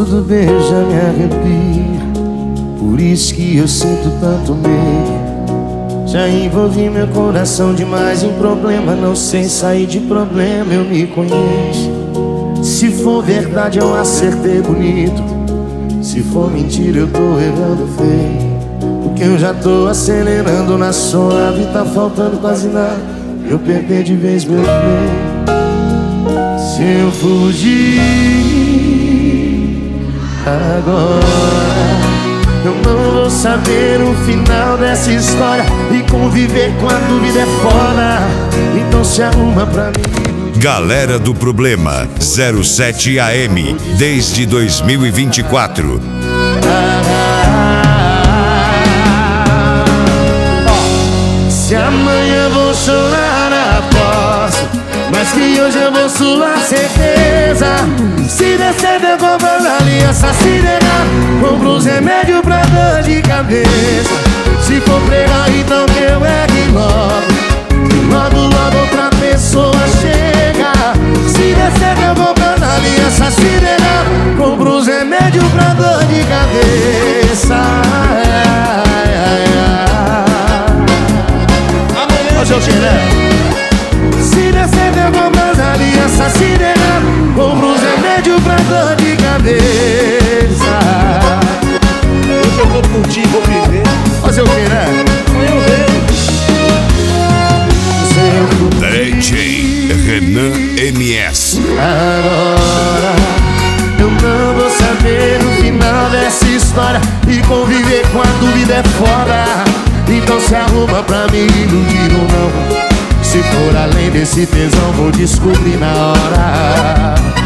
do beijo já me arrepia, por isso que eu sinto tanto medo. Já envolvi meu coração demais em problema, não sei sair de problema, eu me conheço. Se for verdade eu acertei bonito, se for mentira eu tô errando feio. Porque eu já tô acelerando na suave, tá faltando quase nada eu perder de vez meu bem. Se eu fugir agora, eu não vou saber o final dessa história e conviver com a dúvida é foda. Então se arruma pra mim. Galera do Problema 07 AM desde 2024. Se amanhã vou chorar, aposto, mas que hoje eu vou suar certeza. Se der certo eu compro a aliança, se der errado compro os remédios pra dor de cabeça. Se for pregar então que eu ergue logo, logo, logo outra pessoa chega. Se der certo eu compro a aliança, se der errado compro os remédios pra dor de cabeça. Se der certo eu compro as alianças, se der errado compro os remédios pra dor de cabeça. Hoje eu vou curtir, vou viver. Fazer o que, né? DJ Renan MS. Agora eu não vou saber o final dessa história e conviver com a dúvida é foda. Então se arruma pra me iludir ou não. Se for além desse tesão vou descobrir na hora.